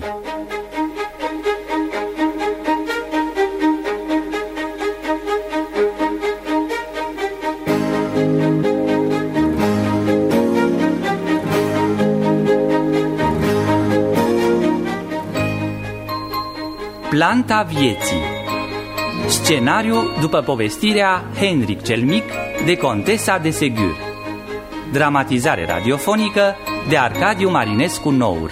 Planta vieții. Scenariu după povestirea Henric cel Mic de Contesa de Segur. Dramatizare radiofonică de Arcadiu Marinescu Nour.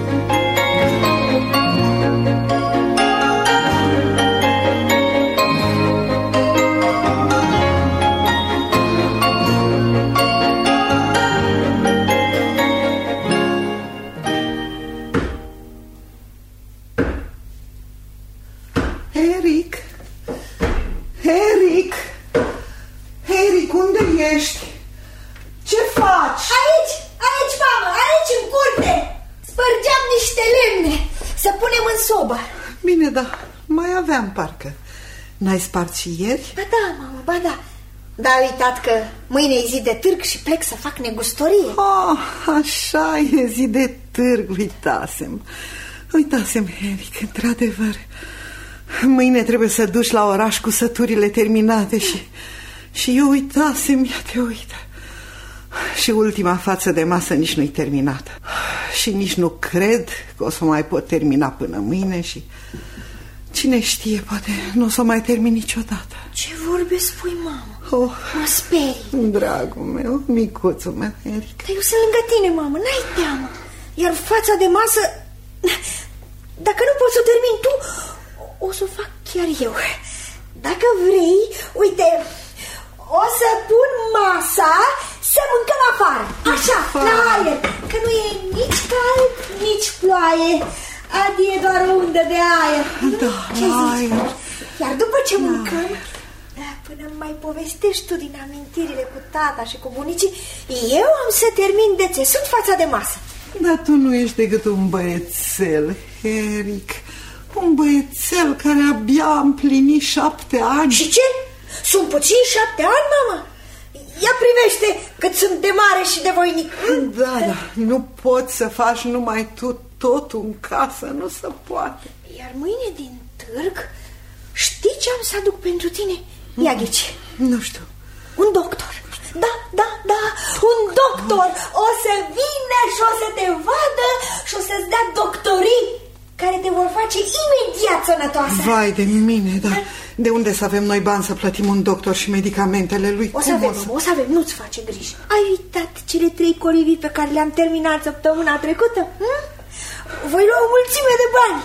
Henric, unde ești? Ce faci? Aici, mamă, aici în curte. Spărgeam niște lemne să punem în sobă. Bine, da, mai aveam parcă. N-ai spart și ieri? Ba da, mamă, ba da. Dar ai uitat că mâine e zi de târg și plec să fac negustorie. Așa e, zi de târg, uitasem, Henric, într-adevăr. Mâine trebuie să duci la oraș cu săturile terminate și eu uitasem, ia te uită. Și ultima față de masă nici nu-i terminată. Și nici nu cred că o să mai pot termina până mâine și cine știe, poate nu o să mai termin niciodată. Ce vorbe spui, mamă? Mă sperii. Dragul meu, micuțul meu, Henric. Dar eu sunt lângă tine, mamă, n-ai teamă. Iar fața de masă, dacă nu poți să termin tu, o să o fac chiar eu. Dacă vrei, uite, o să pun masa să mâncăm afară. Așa, la aer. Că nu e nici cald, nici ploaie. Adie doar o undă de aer. Da, aer. Iar după ce mâncăm, până mai povestești tu din amintirile cu tata și cu bunicii, eu am să termin de țesut fața de masă. Dar tu nu ești decât un băiețel, Henric. Un băiețel care abia a împlinit 7 ani. Și ce? Sunt puțin 7 ani, mamă? Ia privește cât sunt de mare și de voinic. Da, nu poți să faci numai tu totul în casă, nu se poate. Iar mâine din târg, știi ce am să aduc pentru tine? Ia ghici. Nu știu. Un doctor. Da, un doctor. O să vină și o să te vadă și o să-ți dea doctorii care te vor face imediat sănătoasă. Vai de mine, dar de unde să avem noi bani să plătim un doctor și medicamentele lui? O să avem, nu-ți face griji. Ai uitat cele 3 colivii pe care le-am terminat săptămâna trecută? Voi lua o mulțime de bani.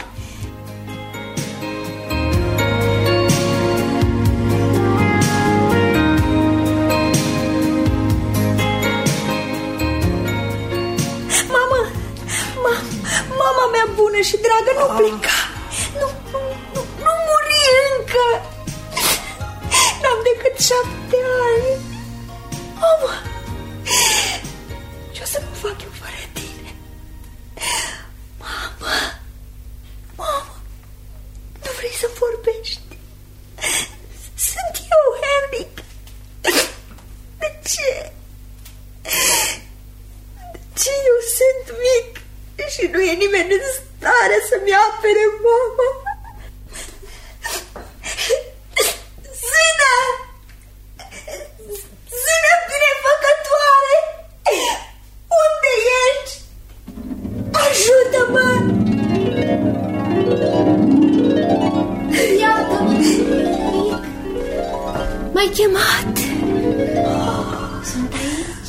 Mama mea bună și dragă, nu pleca. Nu muri încă. N-am decât 7 ani. Mama, ce o să mă fac eu fără tine? Mama, nu vrei să vorbești? Sunt eu, Henric. De ce eu sunt mic și nu e nimeni în stare să-mi apere mama? Zână binefăcătoare, unde ești? Ajută-mă! Iată-mă, m-ai chemat. Sunt aici.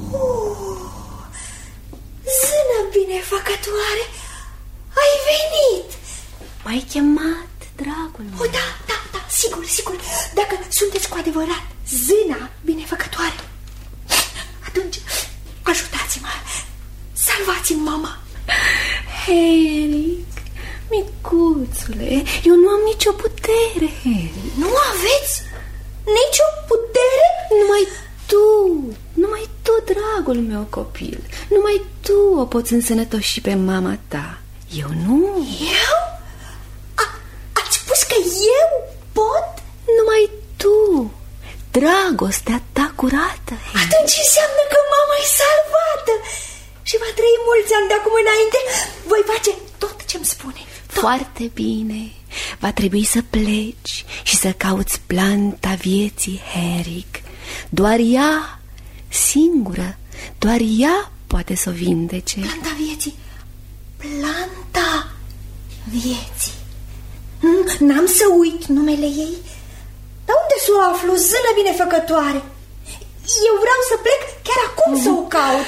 Zână binefăcătoare, ai venit. M-ai chemat, dragul meu. Da, sigur. Dacă sunteți cu adevărat zâna binefăcătoare, atunci ajutați-mă, salvați-mi mama. Henric, micuțule, eu nu am nicio putere, Henric. Nu aveți nicio putere? Numai tu, dragul meu copil. Numai tu o poți însănătoși pe mama ta. Eu nu. Eu? Ați spus că eu pot? Numai tu. Dragostea ta curată, Henric. Atunci înseamnă că mama e salvată și va trăi mulți ani de acum înainte. Voi face tot ce-mi Foarte bine. Va trebui să pleci și să cauți planta vieții, Henrik. Doar ea, singură, doar ea poate să o vindece. Planta vieții. Planta vieții. N-am să uit numele ei. Dar unde să o aflu, zână binefăcătoare? Eu vreau să plec chiar acum să o caut.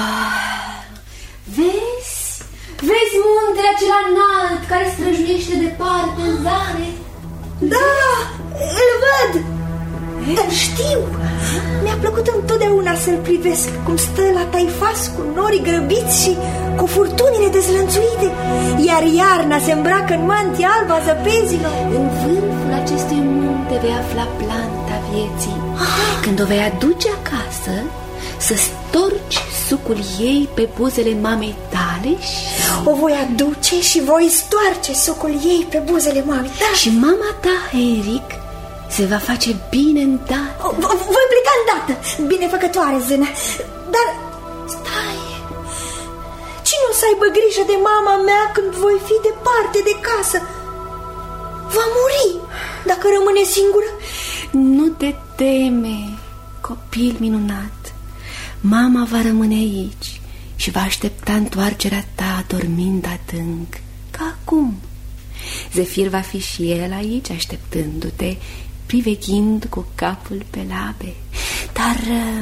Vezi muntele acela înalt care străjuiește departe în zare? Da, îl văd. Dar știu, mi-a plăcut întotdeauna să-l privesc cum stă la taifas cu norii grăbiți și cu furtunile dezlănțuite, iar iarna se îmbracă în mantia albă a zăpezilor. În vârful acestui munte vei afla planta vieții. Când o vei aduce acasă, să storci sucul ei pe buzele mamei tale și... O voi aduce și voi stoarce sucul ei pe buzele mamei tale. Și mama ta, Henrik, se va face bine îndată. Voi pleca îndată, binefăcătoare zână. Dar stai, cine o să aibă grijă de mama mea când voi fi departe de casă? Va muri dacă rămâne singură. Nu te teme, copil minunat. Mama va rămâne aici și va aștepta întoarcerea ta dormind adânc, ca acum. Zefir va fi și el aici așteptându-te, priveghind cu capul pe labe. Dar,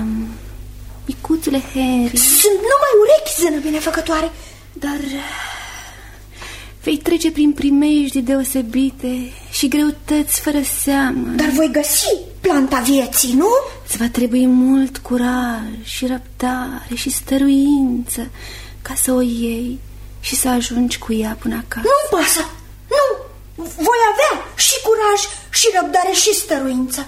micuțule Henrik... Sunt numai urechi, zână binefăcătoare. Dar vei trece prin primejdii deosebite și greutăți fără seamă. Dar voi găsi planta vieții, nu? Îți va trebui mult curaj și răbdare și stăruință ca să o iei și să ajungi cu ea până acasă. Nu-mi pasă, nu! Voi avea și curaj și răbdare și stăruință.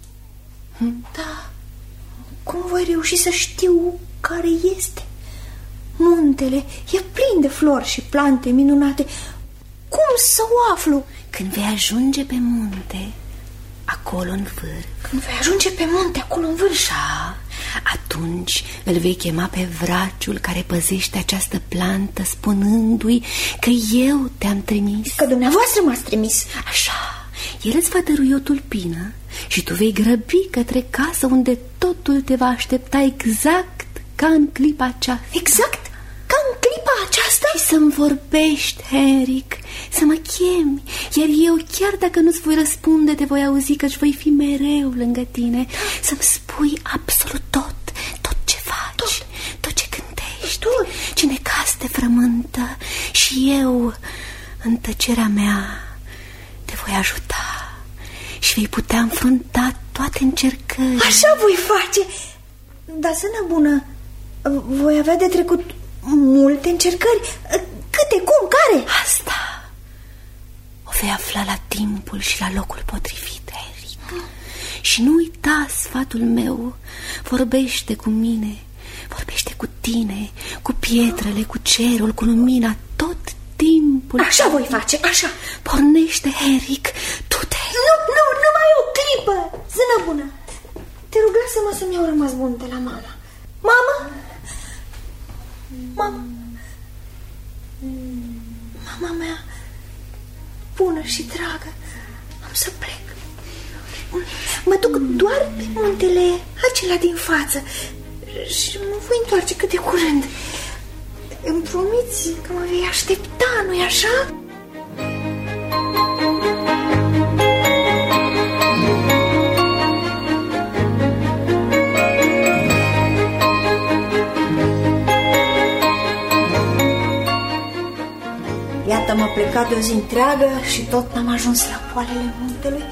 Da, cum voi reuși să știu care este? Muntele e plin de flori și plante minunate. Cum să o aflu? Când vei ajunge pe munte, acolo în vârf. Când vei ajunge pe munte, acolo în vârf? Așa, atunci îl vei chema pe vraciul care păzește această plantă, spunându-i că eu te-am trimis. Că dumneavoastră m-ați trimis. Așa, el îți va dărui o tulpină și tu vei grăbi către casă unde totul te va aștepta exact ca în clipa aceasta. Exact ca în clipa aceasta? Și să-mi vorbești, Henrik, să mă chemi, iar eu, chiar dacă nu-ți voi răspunde, te voi auzi că-ți voi fi mereu lângă tine. Să-mi spui absolut tot ce faci, tot ce gândești, ce necaz te frământă. Și eu, în tăcerea mea, te voi ajuta și vei putea înfrunta toate încercările. Așa voi face. Dar, zână bună, voi avea de trecut multe încercări. Câte, cum, care? Asta o vei afla la timpul și la locul potrivit, Henrik. Și nu uita sfatul meu. Vorbește cu mine, vorbește cu tine, cu pietrele, cu cerul, cu lumina, tot timpul. Așa voi face, așa. Pornește, Henrik, du-te. Nu, numai o clipă. Zână bună, te rog, lasă-mă să-mi iau rămas bun de la mama. Mama? Mama mea bună și dragă, am să plec. Mă duc doar pe muntele acela din față și mă voi întoarce cât de curând. Îmi promiți că mă vei aștepta, nu-i așa? Iată, m-a plecat de o zi întreagă și tot n-am ajuns la poalele muntelui.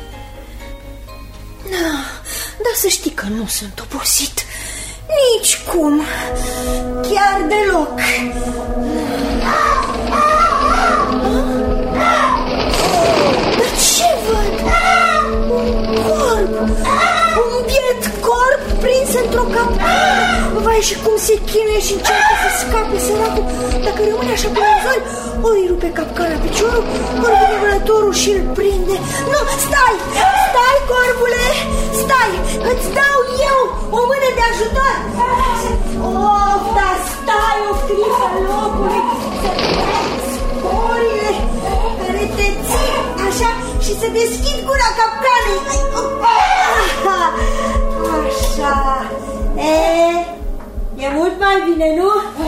Dar să știi că nu sunt obosit. Nici cum. Chiar deloc. Dar ce văd? Un corp. Un biet corp prins într-o capcană. Vai, și cum se chinuie și încearcă să scape săracul. Dacă rămâne așa pe nivăl, ori rupe capcana piciorul, ori vine vânătorul și îl prinde. Nu, stai, corbule, stai, îți dau eu o mână de ajutor. Dar stai o clipă locului, să trec sporile. să deschid gura capcanei. Așa. E mult mai bine, nu?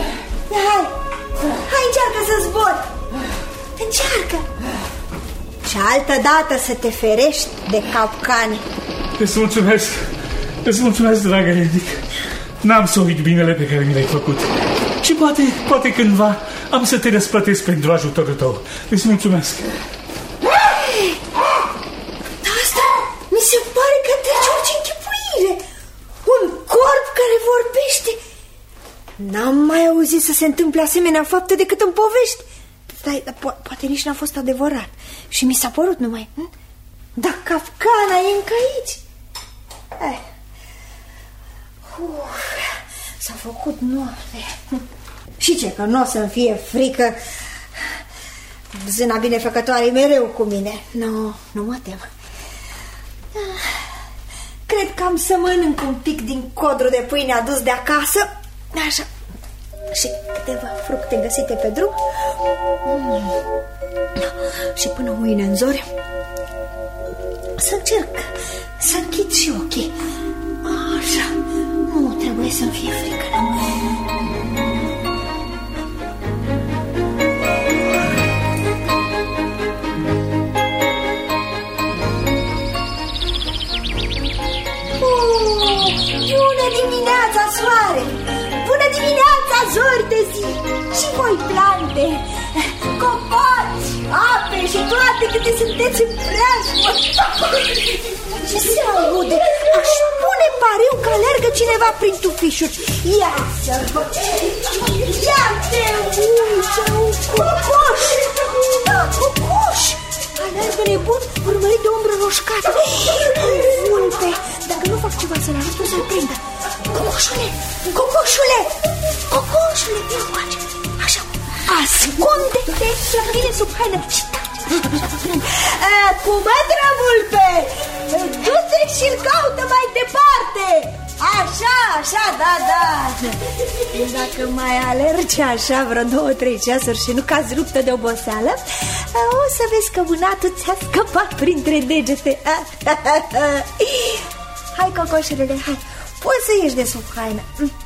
Hai, încearcă să zbori. Încearcă. Și altă dată să te ferești de capcane. Îți mulțumesc, dragă Henric. N-am să uit binele pe care mi l-ai făcut. Și poate cândva am să te răsplătesc pentru ajutorul tău. Îți mulțumesc. Asta mi se pare că trece orice închipuire. Un corp care vorbește. N-am mai auzit să se întâmple asemenea fapte decât în povești. Stai, poate nici n-a fost adevărat. Și mi s-a părut numai. Dar capcana e încă aici. S-a făcut noapte. Și ce, că nu o să-mi fie frică? Zâna binefăcătoare mereu cu mine. Nu mă tem. Cred că am să mănânc un pic din codru de pâine adus de acasă. Așa. Și câteva fructe găsite pe drum. Și până mâine în zori să încerc să închid și ochii. Așa. Nu trebuie să-mi fie frică. Bună dimineața, soare! Bună dimineața, zori de zi! Și voi, plante, copaci, ape și toate câte sunteți în preajmă! Ce se aude? Aș pune pariu că alergă cineva prin tufișuri. Ia-ți-l! Ia-te ușa, un cocoș! Da, cocoș! Alergă nebun, urmărit de umbră roșcată. Munte! Dacă nu fac ceva să-l ajut, o să-l prindă. Cocoșule! Cocoșule! Cocoșule! Ia face! Așa! Ascunde-te la mine sub haină și cu mătră vulpe! Du-te și-l caută mai departe! Așa, da. Dacă mai alergi așa vreo 2-3 ceasuri și nu cazi ruptă de oboseală, o să vezi că mânatul ți-a scăpat printre degete. Hai, cocoșelele, hai, poți să ieși de sub haină.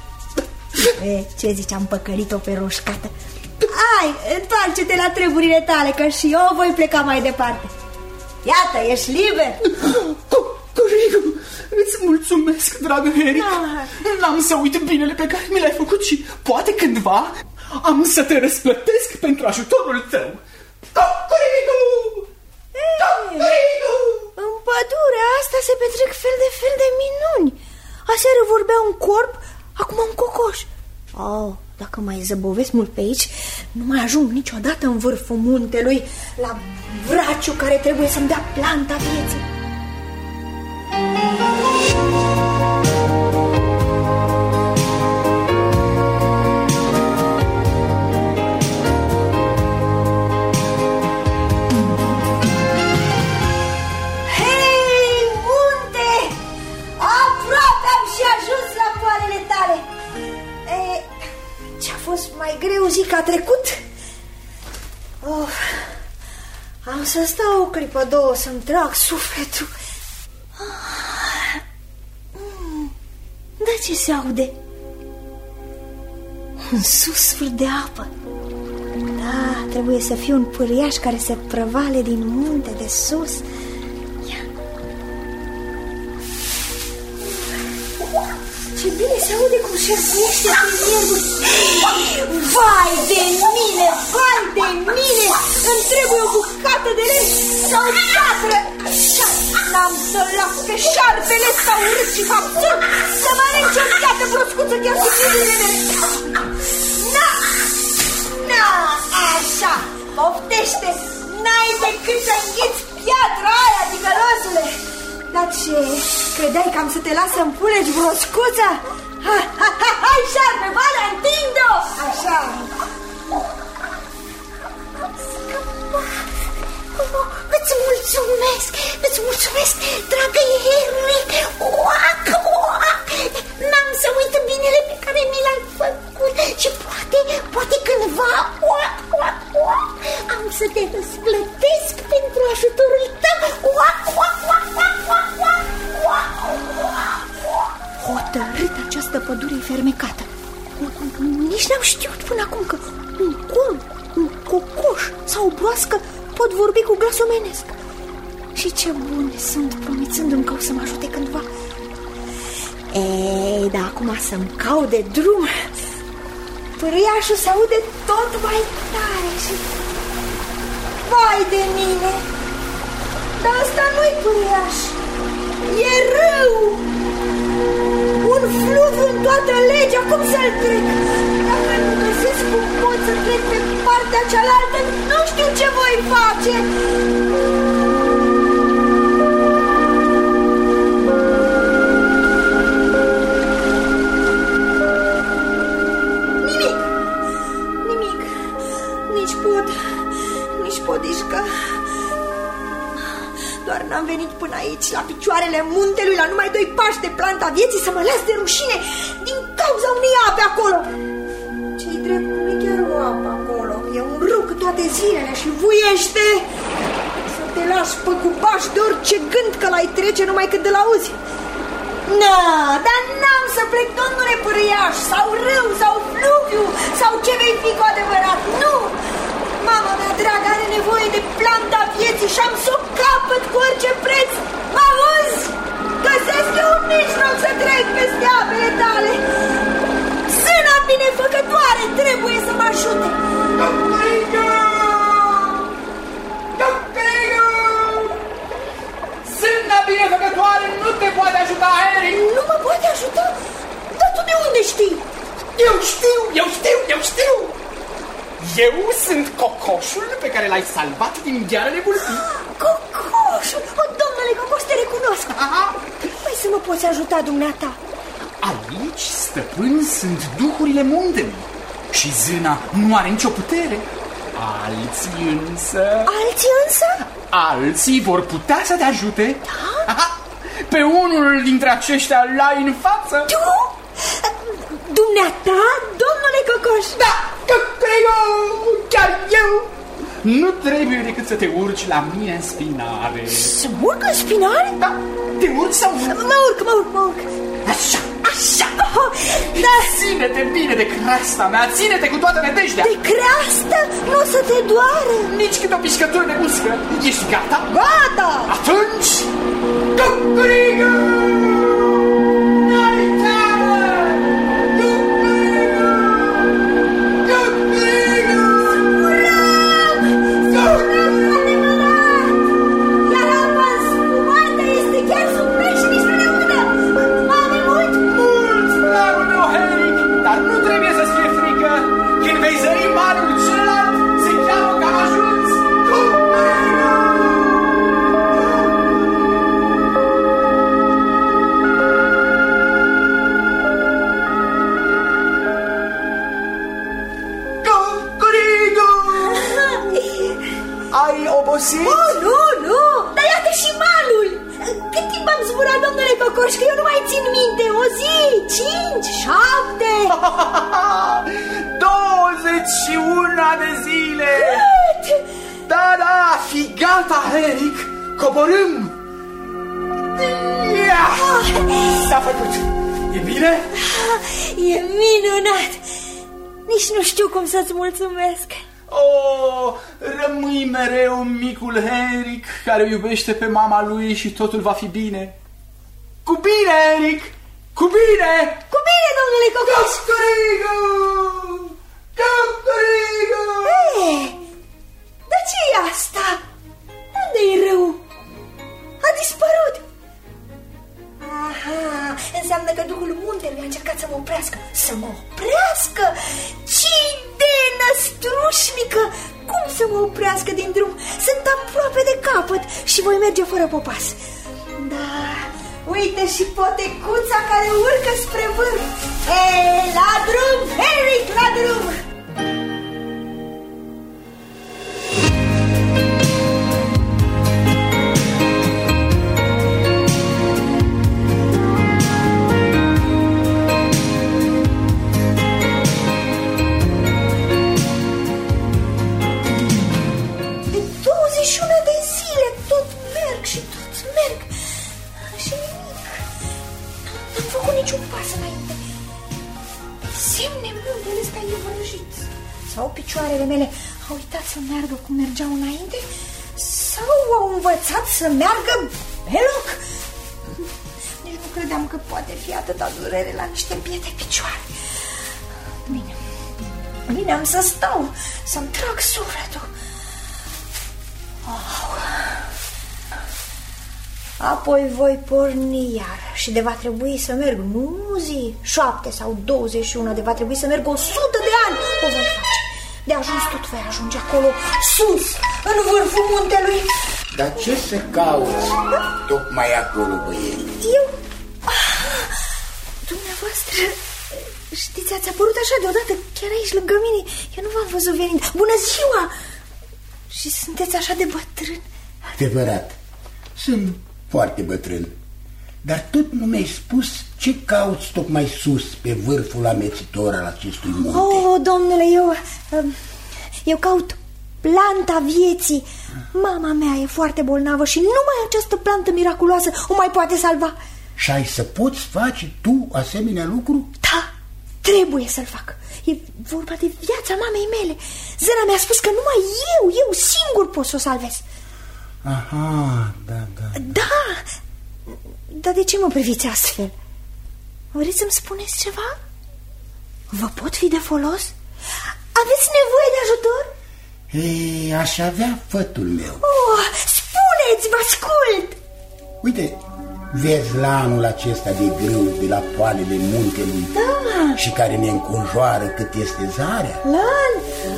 Ce zici, am păcălit-o pe roșcată. Hai, întoarce-te la treburile tale, că și eu voi pleca mai departe. Iată, ești liber. Corigu, îți mulțumesc, dragă Henric. N-am să uit binele pe care mi l-ai făcut și poate cândva am să te răsplătesc pentru ajutorul tău. Corigu! În pădurea asta se petrec fel de minuni. Aseară vorbea un corp, acum un cocoș. Dacă mai zăbovesc mult pe aici, nu mai ajung niciodată în vârful muntelui, la vraciul care trebuie să-mi dea planta vieții. Hei, munte! Aproape am și ajuns la poalele tale. Ce-a fost mai greu zi că a trecut? Am să stau o clipă, două, să-mi trag sufletul. Da, ce se aude? Un susfur de apă. Da, trebuie să fie un pâriaș care se prăvale din munte de sus. Ia. Ce bine se aude cum șerpuiește pe ierburi. Vai de mine, vai de mine! Îmi trebuie o bucată de lemn sau o piatră. Așa, n-am să las pe șarpele ăsta urât și faptul să mănânci o piatră broscuță chiar și firile mele. Na, așa, poftește, n-ai decât să înghiți piatra aia, ticălosule. Dar ce, credeai că am să te las să-mi pulegi broscuța? Hai, șarpe, Valea, întinde-o! Așa. Îți mulțumesc, dragă Henric. N-am să uit binele pe care mi l-ai făcut. Și poate cândva am să te răsplătesc pentru ajutorul tău. pădurii fermecată. Nici n-am știut până acum că un con, un cocoș sau o broască pot vorbi cu glas omenesc. Și ce buni sunt, promițându-mi că o să mă ajute cândva. Ei, dar acum să-mi caut de drum. Pârâiașul se aude tot mai tare și... Vai de mine! Dar ăsta nu-i pârâiaș, e râu! Un fluviu în toată legea, cum să-l trec? Dacă nu găsesc cum pot să trec pe partea cealaltă, nu știu ce voi face! Nimic, nici pod, nici podișcă. Doar n-am venit până aici, la picioarele muntelui, la numai 2 pași de planta vieții, să mă las de rușine din cauza unei ape acolo. Ce-i drept, nu e chiar o apă acolo, e un râu cât toate zilele și vuiește. Să te lași păcubaș de orice gând că l-ai trece numai când îl auzi. Na, dar n-am să plec, domnule pârâiaș, sau râu, sau fluviu, sau ce vei fi cu adevărat, nu! Mama mea dragă are nevoie de planta vieții și am să o capăt cu orice preț. Mă auzi? Găsesc eu un mijloc să trec peste apele tale. Zâna binefăcătoare trebuie să mă ajute. Doctorică! Doctorică! Zâna binefăcătoare nu te poate ajuta, Harry. Nu mă poate ajuta? Dar tu de unde știi? Eu știu! Eu sunt cocoșul pe care l-ai salvat din ghearele vulpii. Cocoșul! O, domnule Cocoș, te recunosc. Păi să mă poți ajuta, dumneata. Aici, stăpâni, sunt duhurile muntelui și zâna nu are nicio putere. Alții însă... Alții însă? Alții vor putea să te ajute. Da? Pe unul dintre aceștia l-ai în față. Tu? Dumneata, domnule Cocoș? Da, chiar eu. Nu trebuie decât să te urci la mine în spinare. Să urc în spinare? Da, te urci sau nu? Mă urc. Așa. Da. Ține-te bine de creasta mea, ține-te cu toată nădejdea. De creastă? Nu o să te doară. Nici cât o pișcătură de muscă. Ești gata? Gata. Atunci, cucurică! N-ai teamă! Nu, dar iată și malul. Cât timp am zburat, domnule Cocoș, că eu nu mai țin minte. O zi, 5, 7 21 de zile. Cât? Da, fi gata, Eric. Coborâm. S-a făcut. E bine? E minunat. Nici nu știu cum să-ți mulțumesc. Oh, rămâi mereu micul Henrik care iubește pe mama lui și totul va fi bine. Cu bine, Henrik! Cu bine! Cu bine, domnule Cocoș! Cucurigu! Dar ce-i asta? Unde-i râu? A dispărut! Aha, înseamnă că duhul muntelui a încercat să mă oprească. Să mă oprească? Ce idee năstrușnică! Cum să mă oprească din drum? Sunt aproape de capăt și voi merge fără popas. Da, uite și potecuța care urcă spre vârf. Ei, la drum, Henrik, la drum! Sau picioarele mele au uitat să meargă cum mergeau înainte, sau au învățat să meargă pe loc. Nici nu credeam că poate fi atâta durere la niște biete picioare. Bine, am să stau, să-mi trag sufletul. Apoi voi porni iar și de va trebui să merg, nu zi 7 sau 21, de va trebui să merg 100 de ani. O voi face. De ajuns tot voi ajunge acolo, sus, în vârful muntelui. Dar ce să cauți tocmai acolo, băieți? Eu? Dumneavoastră, știți, ați apărut așa deodată, chiar aici lângă mine. Eu nu v-am văzut venind. Bună ziua! Și sunteți așa de bătrân. Adevărat, sunt foarte bătrân. Dar tot nu mi-ai spus ce cauți tocmai sus, pe vârful amețitor al acestui munte. Oh, domnule, eu caut planta vieții. Mama mea e foarte bolnavă și numai această plantă miraculoasă o mai poate salva. Și ai să poți face tu asemenea lucru? Da, trebuie să-l fac. E vorba de viața mamei mele. Zâna mi-a spus că numai eu singur pot să o salvez. Aha, da. Da, dar de ce mă priviți astfel? Vreți să-mi spuneți ceva? Vă pot fi de folos? Aveți nevoie de ajutor? Ei, aș avea fătul meu. Oh, spuneți, vă ascult! Uite, vezi lanul acesta de grâu de la poalele muntelui, da, și care ne înconjoară cât este zarea? Lan?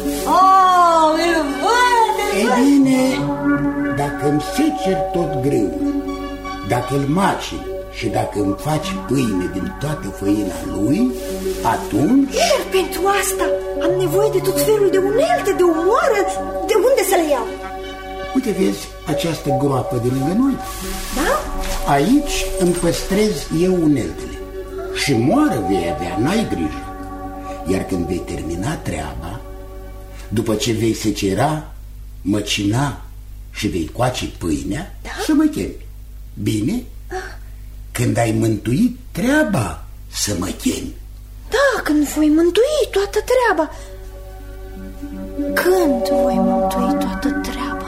Oh, îl văd! Ei bine, dacă îmi seceri tot grâul, dacă îl maci și dacă îmi faci pâine din toată făina lui, atunci... Dar pentru asta am nevoie de tot felul de unelte, de umoară. De unde să le iau? Uite, vezi această groapă de lângă noi? Da? Aici îmi păstrez eu uneltele. Și moară vei avea, n-ai grijă. Iar când vei termina treaba, după ce vei secera, măcina și vei coace pâinea, da? Să mă chemi. Bine? Când ai mântuit treaba, să mă chemi. Da, când voi mântui toată treaba. Când voi mântui toată treaba?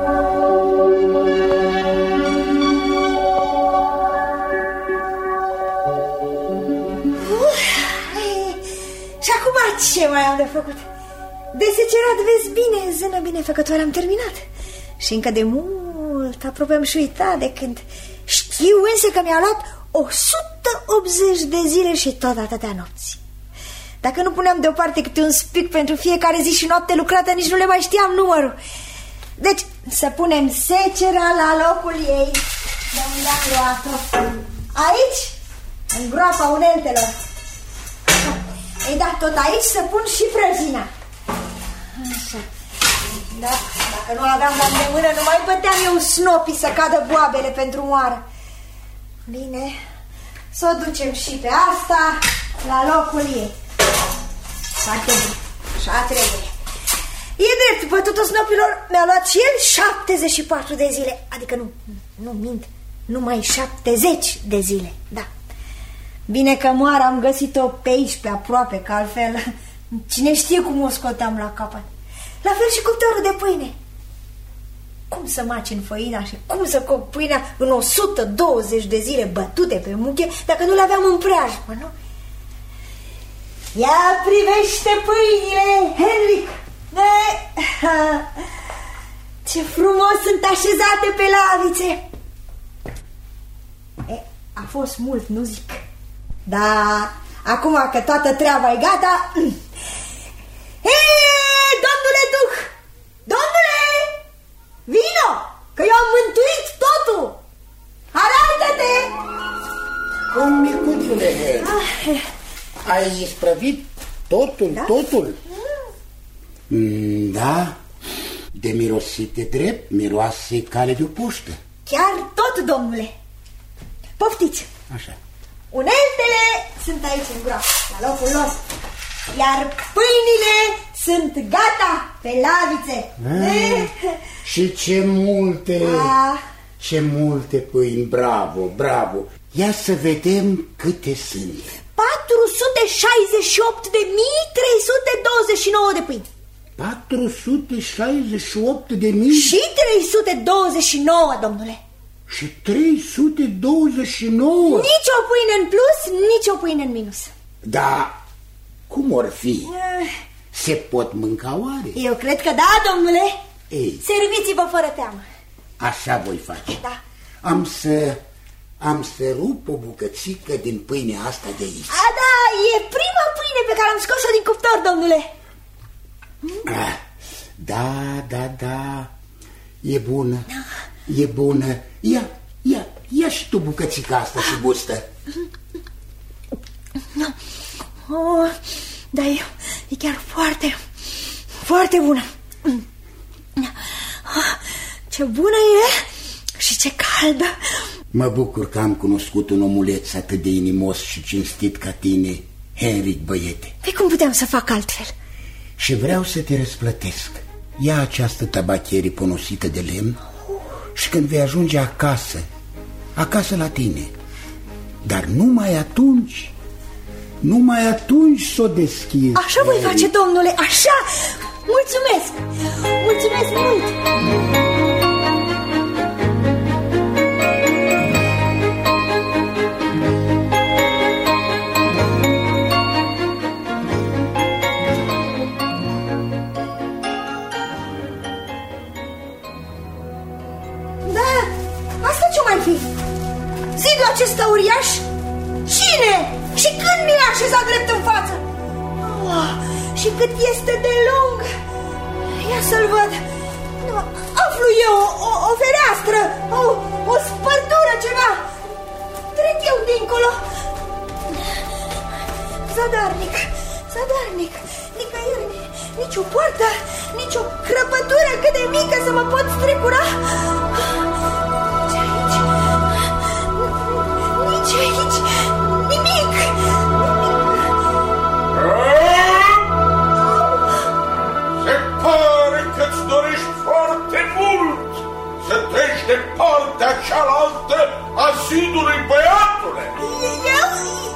Și acum ce mai am de făcut? De secerat, vezi bine, zână binefăcătoare, am terminat. Și încă de mult, aproape am și uitat de când. Știu însă că mi-a luat 180 de zile și tot atâtea nopți. Dacă nu puneam deoparte câte un spic pentru fiecare zi și noapte lucrată, nici nu le mai știam numărul. Deci, să punem secera la locul ei. De unde am luat-o? Aici, în groapa uneltelor. Ei, da, tot aici să pun și prăjina. Așa. Da, dacă nu aveam la îndemână, nu mai băteam eu snopii să cadă boabele pentru moară. Bine, să o ducem și pe asta la locul ei. Foarte bine, așa trebuie. E drept, bătutul snopilor mi-a luat și el 74 de zile. Adică nu mint, numai 70 de zile, da. Bine că moara am găsit-o pe aici, pe aproape, că altfel cine știe cum o scoteam la capăt. La fel și cuptorul de pâine. Cum să maci în făina și cum să coc pâinea în 120 de zile bătute pe muche dacă nu le aveam în preajmă, nu? Ia privește pâinile, Henric! Ce frumos sunt așezate pe lavițe! A fost mult, nu zic. Dar acum că toată treaba e gata... Domnule Duh! Domnule! Vino! Că eu am mântuit totul! Arată-te! Cum, micuțule, ai isprăvit totul, da? Totul? Da, de mirosite drept, miroase cale de puștă. Chiar tot, domnule. Poftiți! Așa. Uneltele sunt aici în groapă, la locul lor. Iar pâinile sunt gata pe lavițe. Și ce multe pâini, bravo, bravo. Ia să vedem câte sunt. 468.329 de pâini. 468 de mii? Și 329, domnule. Și 329? Nici o pâine în plus, nici o pâine în minus. Da, cum or fi? Se pot mânca oare? Eu cred că da, domnule. Ei. Serviți-vă fără teamă. Așa voi face. Da. Am să rup o bucățică din pâinea asta de aici. Da, e prima pâine pe care am scos-o din cuptor, domnule. Da, e bună. E bună. Ia și tu bucățica asta și gustă. Da, e chiar foarte, foarte bună. Ce bună e și ce caldă. Mă bucur că am cunoscut un omuleț atât de inimos și cinstit ca tine, Henric, băiete. Pe cum puteam să fac altfel? Și vreau să te răsplătesc. Ia această tabacherie ponosită de lemn și când vei ajunge acasă la tine. Dar numai atunci s-o deschizi. Așa voi face, domnule, așa. Mulțumesc mult. Zidul acesta uriaș? Cine? Și când mi-a așezat drept în față? Și cât este de lung? Ia să-l văd. Aflu eu o fereastră, o spărtură, ceva. Trec eu dincolo. Zadarnic. Nicăieri, nici o poartă, nici o crăpătură cât de mică să mă pot strecura. Nici aici, nimic. Se pare că-ți dorești foarte mult să treci de partea cealaltă a zidului, băiatule. Eu?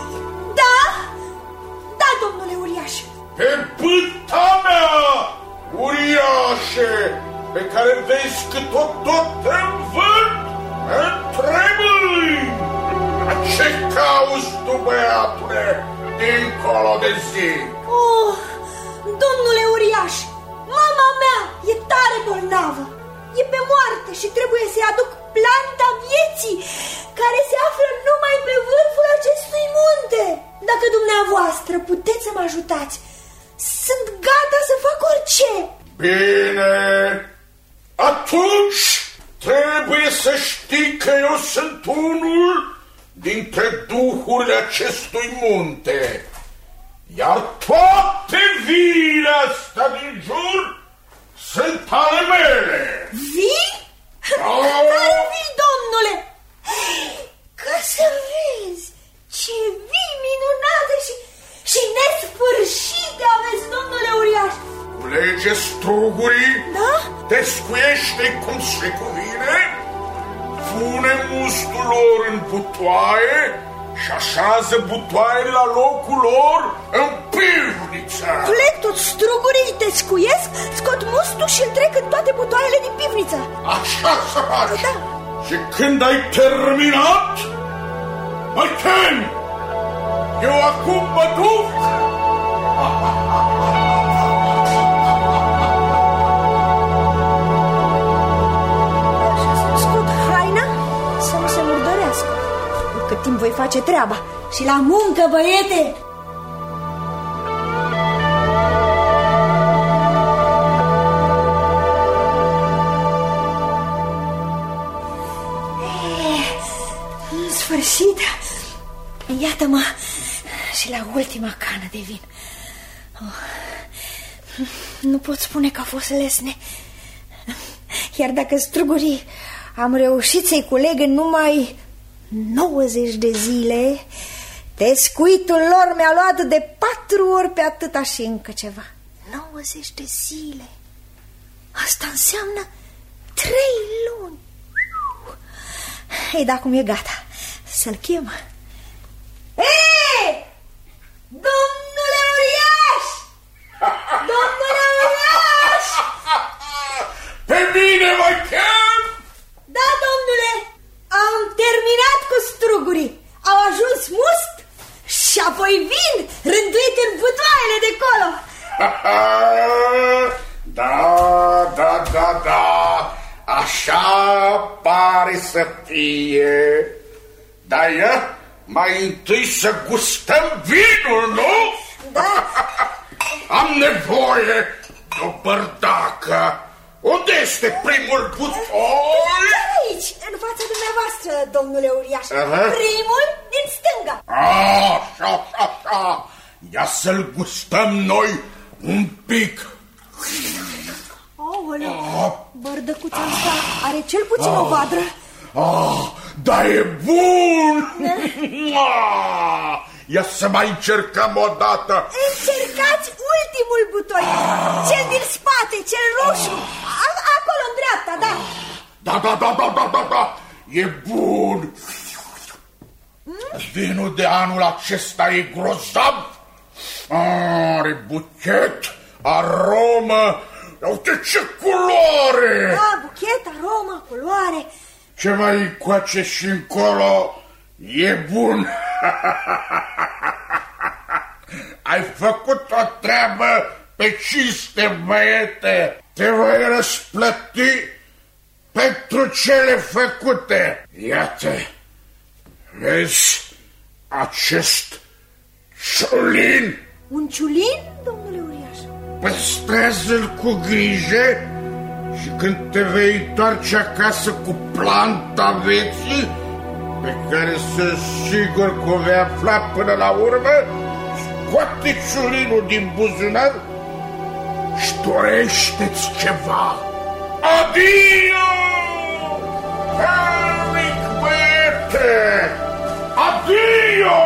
Da, domnule uriaș. Pe bâta mea, uriașe, pe care vezi că tot te învânt, întreb-i. Ce cauți tu, băiatule, dincolo de zi? Domnule uriaș, mama mea e tare bolnavă. E pe moarte și trebuie să-i aduc planta vieții, care se află numai pe vârful acestui munte. Dacă dumneavoastră puteți să mă ajutați, sunt gata să fac orice. Bine, atunci trebuie să știi că eu sunt unul dintre duhurile acestui munte, iar toate viile astea din jur sunt ale mele. Vii? Care vii, domnule? Ca să vezi ce vii minunate și nesfârșite aveți, domnule uriaș. Culege strugurii, da? descuiește-i cum se cuvine, pune mustul lor în butoaie și așează butoaiele la locul lor în pivniță. Plec toți strugurii, îi descuiesc, scot mustul și îl trec în toate butoaiele din pivniță. Așa să faci. Da. Și când ai terminat, mă chemi. Eu acum mă duc. Să nu se murdărească. Cât timp voi face treaba. Și la muncă, băiete! În sfârșit, iată-mă și la ultima cană de vin. Nu pot spune că a fost lesne. Iar dacă strugurii am reușit să-i culeg în numai 90 de zile, pescuitul lor mi-a luat de 4 ori pe atâta și încă ceva. 90 de zile. Asta înseamnă 3 luni. Ei, da, acum e gata. Să-l chem. Ei! Domnule uriaș! Domnule uriaș! mai chem? Da, domnule, am terminat cu strugurii. Au ajuns must și apoi vin rânduit în butoaiele de colo. Da, așa pare să fie. Dar mai întâi să gustăm vinul, nu? Da. Am nevoie de o bărdacă. Unde este primul butoi? Aici, în fața dumneavoastră, domnule uriaș. Primul din stânga. Așa. Ia să-l gustăm noi un pic. Aoleu, bărdăcuța asta are cel puțin o vadră. Dar e bun! Ia să mai încercăm o dată. Încercați ultimul butoi, cel din spate, cel roșu. Acolo, în dreapta, da. Da, e bun. Vinul de anul acesta e grozav. Are buchet, aromă. Uite ce culoare! Da, buchet, aromă, culoare. Ce mai încoace și încolo e bun. Ai făcut o treabă pe cinste, băiete. Te voi răsplăti pentru cele făcute. Iată, vezi acest ciulin? Un ciulin, domnule uriaș? Păstrează-l cu grijă și când te vei întoarce acasă cu planta vieții, pe care sunt sigur că o vei afla până la urmă, scoate ciulinul din buzunar și dorește-ți ceva. Adio! Henric, băiete! Adio!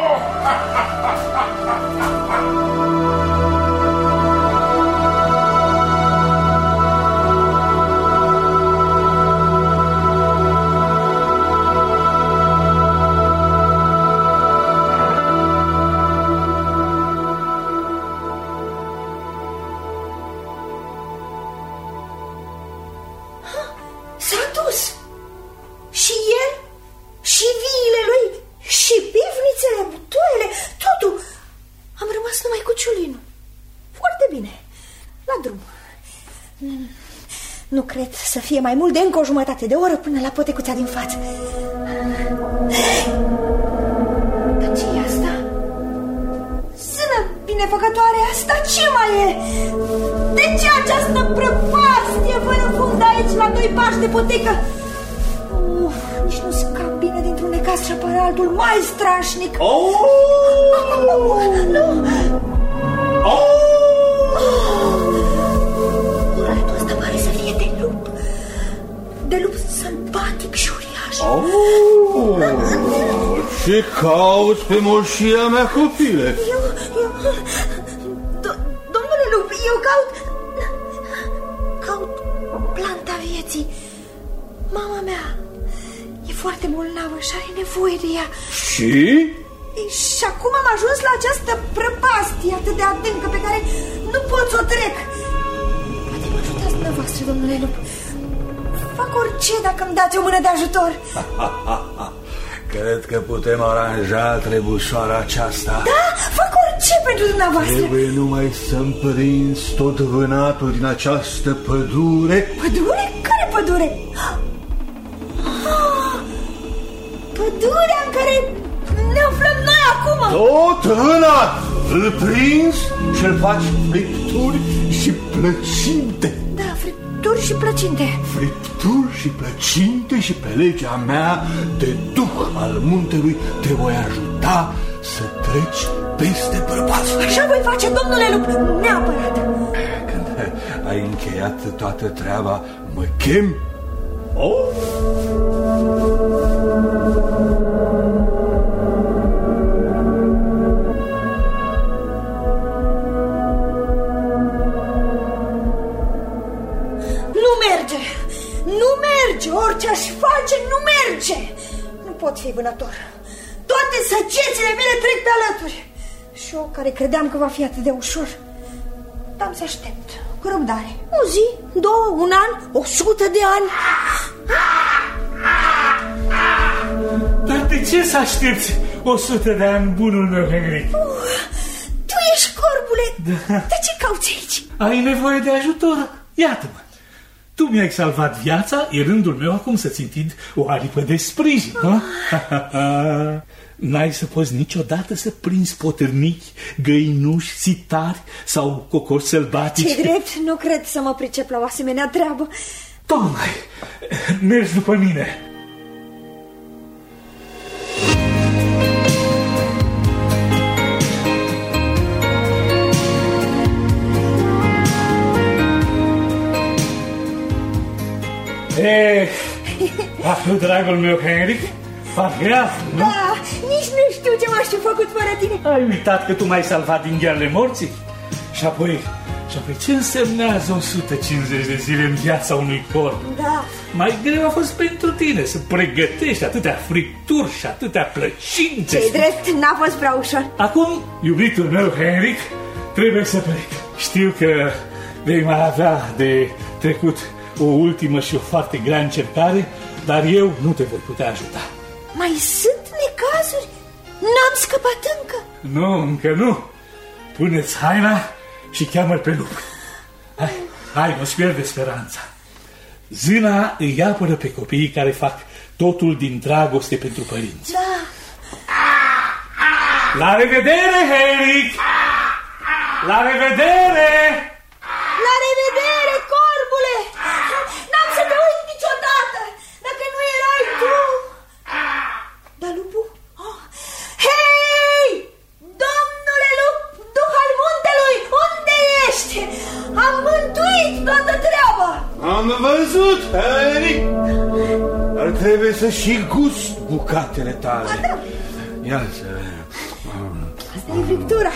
Nu cred să fie mai mult de încă o jumătate de oră până la potecuța din față. Dar ce-i asta? Sână binefăcătoare, asta ce mai e? De ce această prăpastie fără fund aici la 2 pași de potecă? Nici nu scap bine dintr-un necaz și apare altul mai strașnic. Nu! Urletul ăsta pare să fie de lup. De lup sălbatic și uriaș. Ce cauți pe moșia mea, copile? Domnule lup, eu caut planta vieții. Mama mea e foarte bolnavă și are nevoie de ea. Și? Și acum am ajuns la această prăpastie atât de adâncă pe care nu pot să o trec. Poate mă ajutați dumneavoastră, domnule lup. Fac orice dacă îmi dați o mână de ajutor. Cred că putem aranja trebușoara aceasta. Da, fac orice pentru dumneavoastră. Trebuie numai să-mi prinzi tot vânatul din această pădure. Pădure? Care pădure? Pădurea în care ne aflăm noi acum. Tot vânat! Îl prinzi și îl faci fripturi și plăcinte. Da, fripturi și plăcinte. Fripturi și plăcinte și pe legea mea de duh al muntelui te voi ajuta să treci peste prăpastie. Așa voi face, domnule lup, neapărat. Când ai încheiat toată treaba, mă chem? Orice aș face, nu merge. Nu pot fi vânător. Toate săgețile mele trec pe alături. Și eu, care credeam că va fi atât de ușor, am să aștept Cu răbdare. O zi, 2, un an, 100 de ani. Dar de ce să aștepți 100 de ani, bunul meu Henric? Tu ești corbule. Da. De ce cauți aici? Ai nevoie de ajutor? Iată-mă. Tu mi-ai salvat viața, e rândul meu acum să-ți întind o aripă de sprijin. N-ai să poți niciodată să prinzi potârnichi, găinuși, sitari sau cocoși sălbatici. Ce drept, nu cred să mă pricep la o asemenea treabă. Tocmai, mergi după mine. Nu, dragul meu, Henric, parcă e altfel, nu? Da, nici nu știu ce m-aș fi făcut fără tine. Ai uitat că tu m-ai salvat din ghearele morții? Și apoi ce însemnează 150 de zile în viața unui corp? Da. Mai greu a fost pentru tine să pregătești atâtea fripturi și atâtea plăcinte. Ce-i drept, n-a fost prea ușor. Acum, iubitul meu, Henric, trebuie să plec. Știu că vei mai avea de trecut o ultimă și o foarte grea încercare, dar eu nu te voi putea ajuta. Mai sunt necazuri? N-am scăpat încă. Nu, încă nu. Pune-ți haina și cheamă-l pe lup. Hai, nu-ți pierde speranța. Zâna îi apără pe copiii care fac totul din dragoste pentru părinți. Da. La revedere, Henric! La revedere! La revedere, corbule! N-am să te uit niciodată dacă nu erai tu. Dar lupul? Oh. Hei! Domnule lup, duh al muntelui, unde ești? Am mântuit toată treaba. Am văzut, Henric. Dar trebuie să și gust bucatele tale. Ia să... Asta e friptura.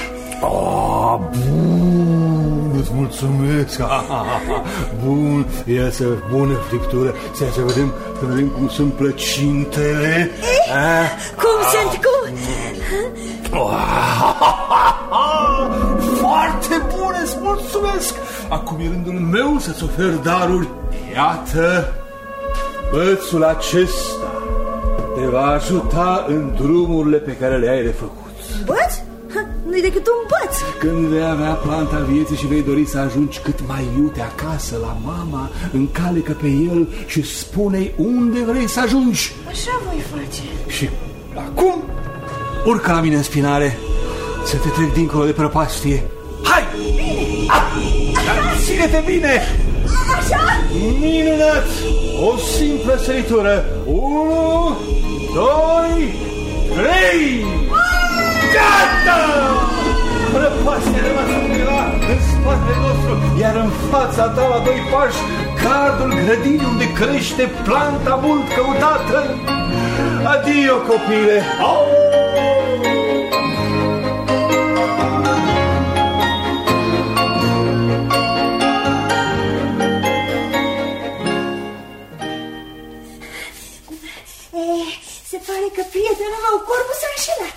Bun, îți mulțumesc. Bun, ia să, bună friptură. Să vedem cum sunt plăcintele. Cum sunt, cum? Foarte bune, îți mulțumesc. Acum e rândul meu să-ți ofer daruri. Iată, bățul acesta te va ajuta în drumurile pe care le-ai de făcut. Băț? Nu-i decât un băț. Când vei avea planta vieții și vei dori să ajungi cât mai iute acasă la mama, încalecă pe el și spune-i unde vrei să ajungi. Așa voi face. Și acum urcă la mine în spinare să te trec dincolo de prăpastie. Hai! Dar ține-te bine! Așa? Minunat! O simplă săritură. 1, 2, 3! Gata! Prăpastia rămasă undeva în spatele nostru, iar în fața ta, la 2 pași, gardul grădinii unde crește planta mult căutată. Adio, copile! Se pare că prietenul meu, corbul, s-a înșelat.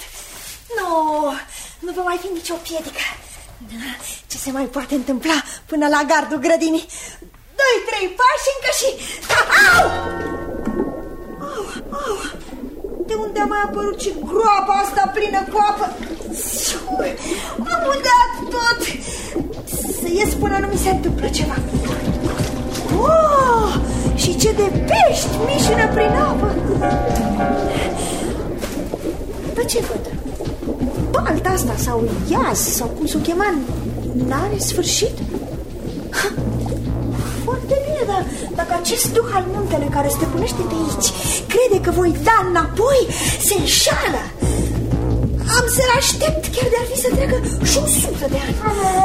Nu va mai fi nicio piedică. Ce se mai poate întâmpla până la gardul grădinii? 2-3 pași încă și... Au! De unde a mai apărut și groapa asta plină cu apă? Am udat tot. Să ies până nu mi se întâmplă ceva. Și ce de pești mișină prin apă. Dar ce văd? Balta asta sau iaz sau cum s-o chema, n-are sfârșit? Foarte bine, dar dacă acest duh al muntelui care stăpânește pe aici crede că voi da înapoi, se înșală. Am să-l aștept chiar de-ar fi să treacă și 100 de ani.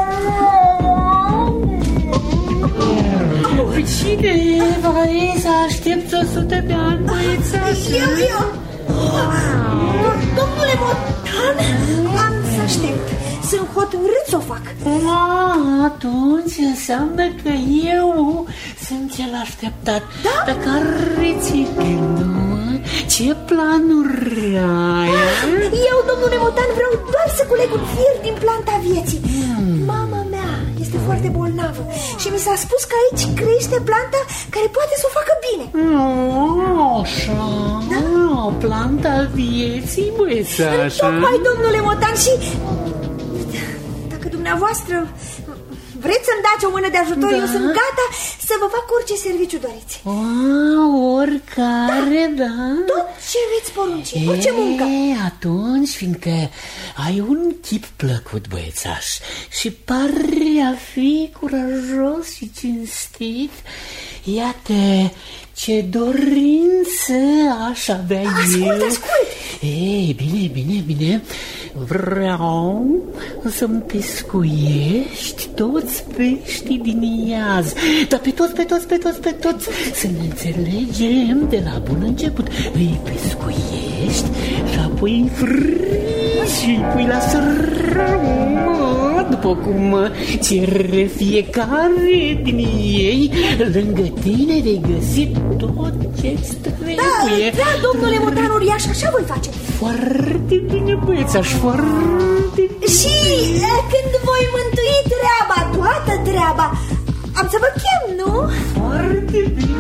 Cine vrei să aștepți 100 de ani, băiețașă? Eu. Domnule Motan, am să aștept. Sunt hotărât să o fac. Atunci înseamnă că eu sunt cel așteptat. Da? Pe care ți-e gândul? Ce planuri ai? Eu, domnule Motan, vreau doar să culeg un fier din planta vieții. Mama mea este foarte bolnavă și mi s-a spus că aici crește planta care poate să o facă bine. Așa, planta vieții, băiețașă. Tocmai, domnule Motan, și dacă dumneavoastră vreți să-mi dați o mână de ajutor, eu sunt gata să vă fac orice serviciu doriți. Oricare, da? Tot ce veți porunci, orice muncă. Atunci, fiindcă ai un chip plăcut, băiețaș, și pare a fi curajos și cinstit, iată ce dorință aș avea eu. Ascult! Ei, bine. Vreau să-mi pescuiești toți peștii din iaz, dar pe toți, să ne înțelegem de la bun început. Îi pescuiești și apoi îi frizi și îi pui la sărmă, după cum cere fiecare din ei. Lângă tine vei găsi tot ce-ți trebuie. Da, domnule Motan Uriaș, așa voi face. Foarte bine, băiețaș, foarte bine. Și când voi mântui treaba, toată treaba, am să vă chem, nu? Foarte bine.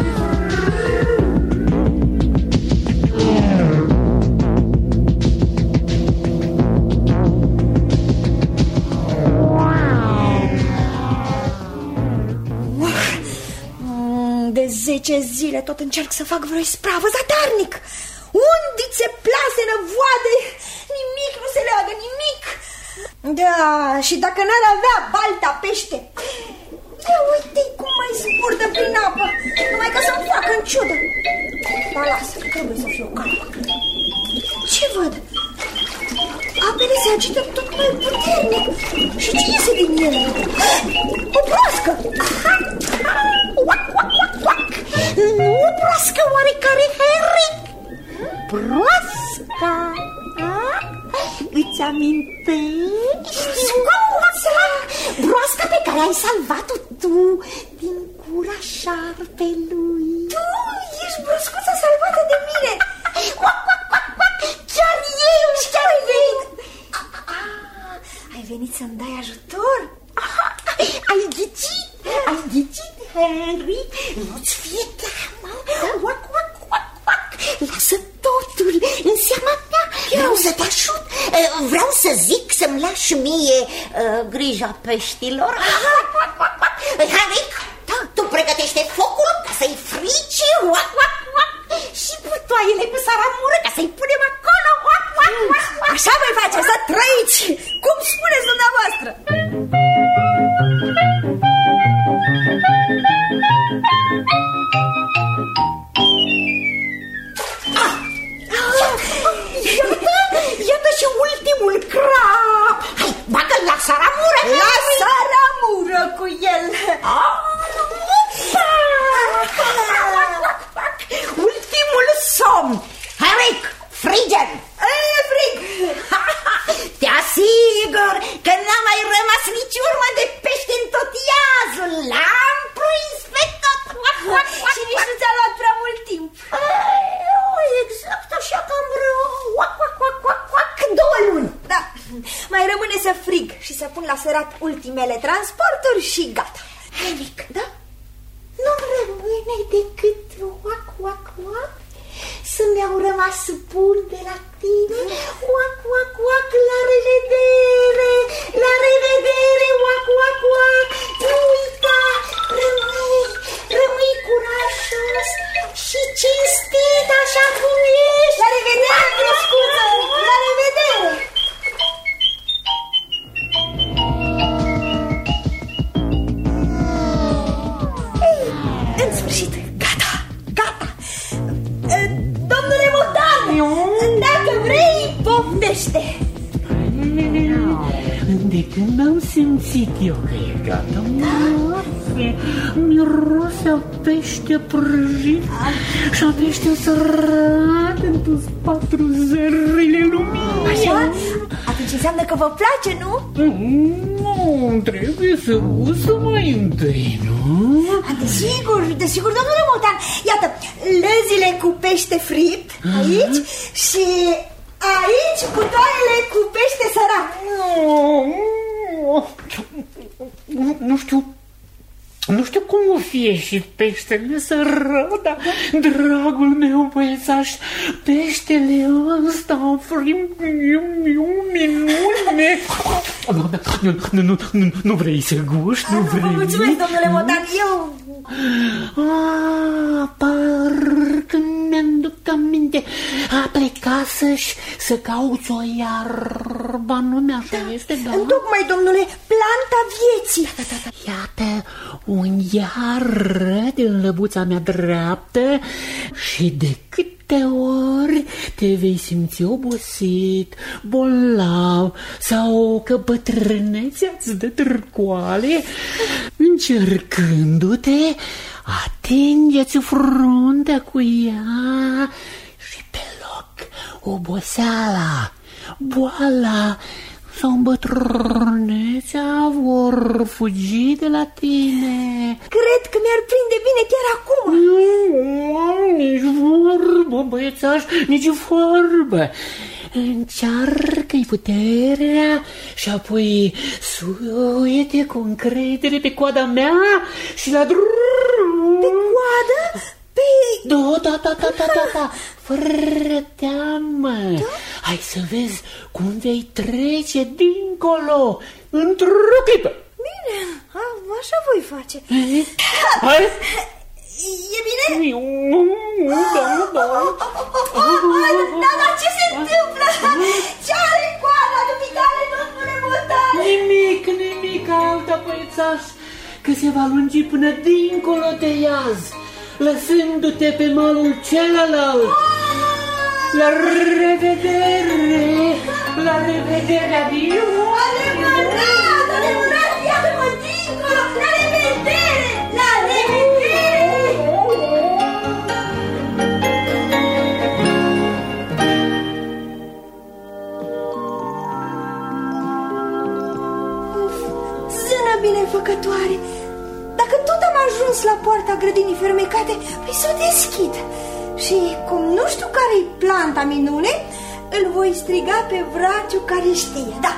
De 10 zile tot încerc să fac vreo ispravă zadarnic. Undițe, plase, năvoade, nimic nu se leagă, nimic. Da, și dacă n-ar avea balta pește, ia uite-i cum mai zburdă prin apă, numai ca să-mi facă în ciudă. Dar lasă, trebuie să fiu calmă. Ce văd? Apele se agită tot mai puternic. Și ce iese din ele? O broască! Nu o broască oarecare, Henric? Broasca? Îți amintești? Broasca pe care ai salvat-o tu din gura șarpelui. Tu ești broscuța salvată de mine. Chiar eu, chiar eu. Ai venit să-mi dai ajutor? Ai ghicit, Henry. Nu-ți fie teamă. Lasă totul în seama mea. Vreau să te ajut. Vreau să zic să-mi lași mie grija peștilor. Henry, tu pregătește focul ca să-i frici și butoaiele cu saramură ca să-i punem acolo. Așa voi face, să trăiți, cum spuneți dumneavoastră. Iată și ultimul crab. Hai, bagă-l la saramură. La saramură cu el. Ultimul somn. Henric, frige-l. Frig. Te asigur că n-a mai rămas nici urmă de pește în tot iazul. L-am prins pe tot. Și nici nu ți-a luat prea mult timp. Exact așa, cam vreo 2 luni. Da, mai rămâne să frig și să pun la sărat ultimele transporturi și gata. Henric, da? Nu rămâne decât să mi-au rămas bun de la tine. La revedere, nu uita, rămâi curajos și cinstit așa cum ești. La revedere, broscuță, la revedere. În sfârșit, gata. Domnule Motan, dacă vrei, poftește. De când am simțit eu că e gata, miroase a pește prăjit și a pește sărat în toți 4 zările luminii. Așa? Atunci înseamnă că vă place, nu? Nu, trebuie să usă mai întâi, nu? Desigur, domnule Motan. Iată, lăzile cu pește fript aici și aici butoaiele cu pește sărat. Nu știu cum o fi ieșit peștele sărat, dar, dragul meu băiețaș, peștele ăsta minune. Nu vrei să guști? Nu vrei? Mulțumesc, domnule Motan, eu... Parcă mi-am aminte. A plecat să cauți o iarbă, nu așa este, da? Tocmai, domnule, planta vieții. Iată un iară din lăbuța mea dreaptă și de câte ori te vei simți obosit, bolnav sau că bătrânețea îți dă târcoale, încercându-te, atingeți fruntea cu ea și pe loc oboseala, boala sau îmbătrânețea vor fugi de la tine. Cred că mi-ar prinde bine chiar acum. Nu, nici vorbă, băiețaș, nici vorbă. Încearcă-i puterea și apoi suie-te cu încredere pe coada mea și la drum. Pe coadă? Da, fără teamă. Da? Hai să vezi cum vei trece dincolo într-o clipă. Bine, așa voi face. Hai. E bine? Da. Dar ce se întâmplă? Ce are coada dumitale, domnule Motan? Nimic, alta, băiețaș, că se va lungi până dincolo de iaz, lăsându-te pe malul celălalt. La revedere, adio! Adevărat, iată-mă dincolo! La revedere! Zână binefăcătoare! Dacă tot am ajuns la poarta grădinii fermecate, păi să o deschid. Și cum nu știu care-i planta minune, îl voi striga pe vraciu care știe. Da!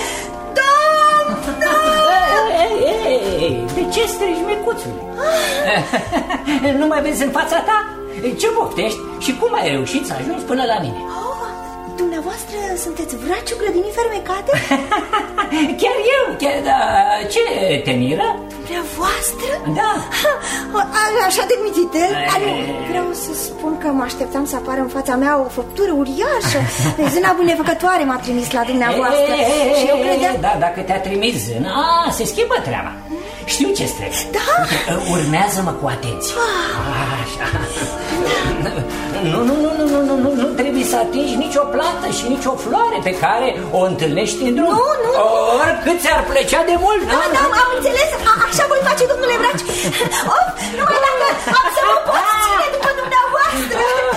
Ei, de ce strigi, micuțule? Nu mai vezi în fața ta? Ce poftești și cum ai reușit să ajungi până la mine? Dumneavoastră sunteți vraciu grădinii fermecate? Chiar eu, da. Ce te miră? Dumneavoastră? Da. Așa de mititel? Vreau să spun că mă așteptam să apară în fața mea o făptură uriașă. Zâna binefăcătoare m-a trimis la dumneavoastră. Și eu credeam... Da, dacă te-a trimis zâna, se schimbă treaba. Știu ce-ți trebuie. Da? Urmează-mă cu atenție. Așa. Nu trebuie să atingi nicio plantă și nicio floare pe care o întâlnești în drum. Nu. Oricât ți-ar plăcea de mult. Da, am înțeles. Așa voi face, domnule vraci. Numai dacă am să mă pot ține după dumneavoastră.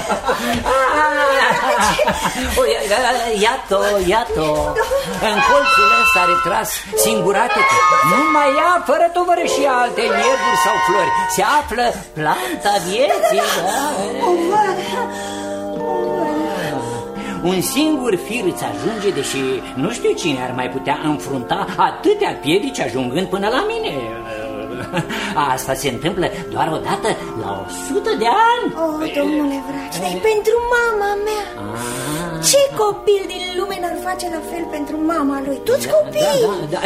Iată. În colțul ăsta retras, singurate-te. Numai ea, fără tovărășii alte ierburi sau flori. Se află planta vieții. Un singur fir îți ajunge, deși nu știu cine ar mai putea înfrunta atâtea piedici ajungând până la mine. Asta se întâmplă doar o dată la 100 de ani. Domnule vraci, dar pentru mama mea. Ce copil din lume n-ar face la fel pentru mama lui? Toți copiii. Da,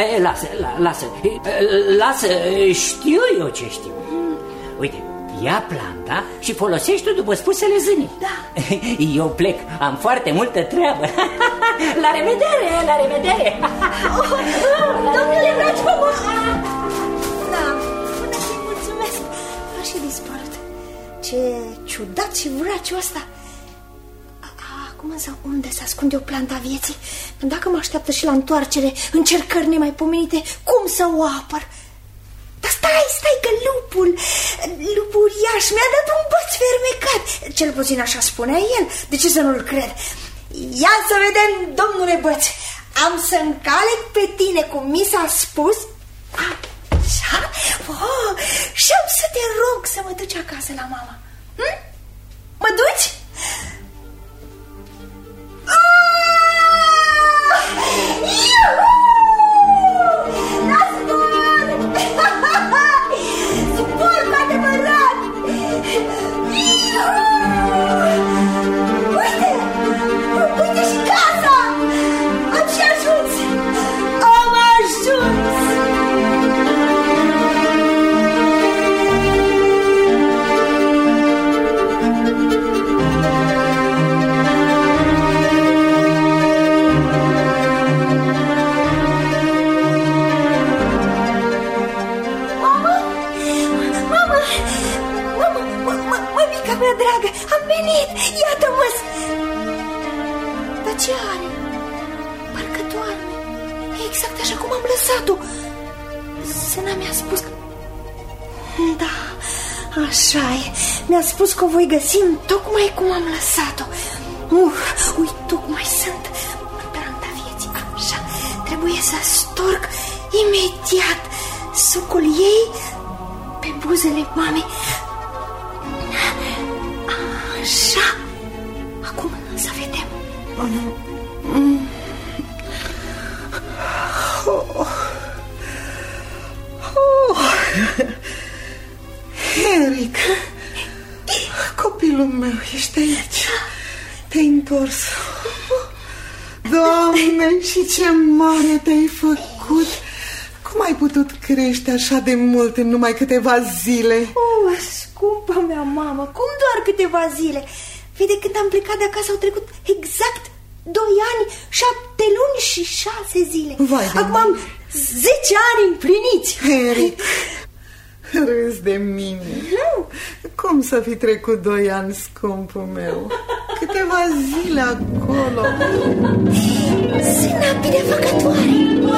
lasă, știu eu ce știu. Uite, ia planta și folosește-o după spusele zânii. Da. Eu plec, am foarte multă treabă. La revedere. Domnule vraci, da, până să-i mulțumesc. A și dispărut. Ce ciudat și vraciu ăsta. Acum însă unde se ascunde o planta vieții? Dacă mă așteaptă și la întoarcere încercări nemaipomenite, cum să o apăr? Dar stai că lupul uriaș mi-a dat un băț fermecat. Cel puțin așa spunea el. De ce să nu-l cred? Ia să vedem, domnule băț. Am să încalec pe tine cum mi s-a spus. Așa? Și am să te rog să mă duci acasă la mama. Mă duci? Iuhu! am venit, iată-mă. Dar ce are? Parcă doarme. E exact așa cum am lăsat-o. Sâna mi-a spus că... Da, așa e. Mi-a spus că o voi găsi tocmai cum am lăsat-o. Uite, tocmai sunt în peranta vieții. Așa, trebuie să storc imediat sucul ei pe buzele mamei. Așa. Acum să vedem. Henrik, copilul meu, ești aici. Te-ai întors. Doamne, și ce mare te-ai făcut. Cum ai putut crește așa de mult în numai câteva zile? Scumpa mea mamă, cum doar câteva zile? Vede, când am plecat de acasă au trecut exact 2 ani, 7 luni și 6 zile. Vai de acum am 10 ani împliniți. Henrik, râzi de mine. Cum să fi trecut 2 ani, scumpul meu? Câteva zile acolo. Sâna binefăcătoare.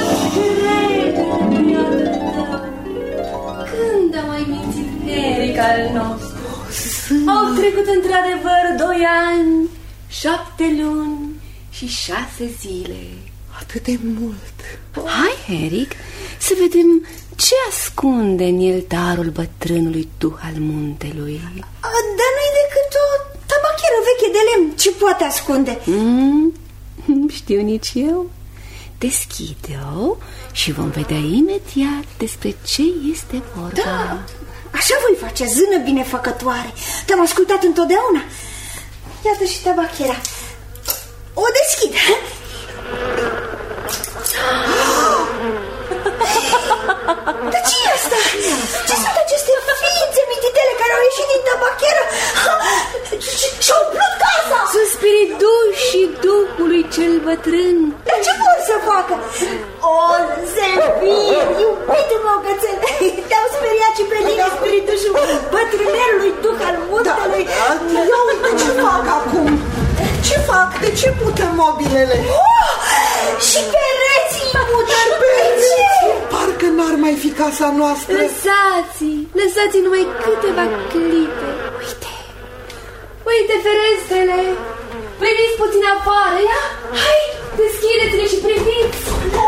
Când a mai mințit Henrik al nostru? Au trecut într-adevăr 2 ani, 7 luni și 6 zile. Atât de mult. Hai, Henrik, să vedem ce ascunde în el darul bătrânului duh al muntelui. Dar nu-i decât o tabacheră veche de lemn. Ce poate ascunde? Știu nici eu. Deschide-o și vom vedea imediat despre ce este vorba. Da, așa voi face, zână binefăcătoare. Te-am ascultat întotdeauna. Iată și tabachera. O deschid. Dar ce e asta? Ce sunt aceste ființe mititele care au ieșit din tabacheră și-au umplut casa? Sunt spiritușii duhului cel bătrân. Dar ce vor să facă? O, Zefir, iubite măgățel, te-au speriat și pe tine, spiritușul bătrânelului duh al muntelui. Ia uite ce fac acum. Ce fac? De ce mută mobilele? Și pereții mută. Parcă n-ar mai fi casa noastră. Lăsați numai câteva clipe. Uite ferestrele. Priviți puțin afară, ia? Hai, deschideți-le și priviți.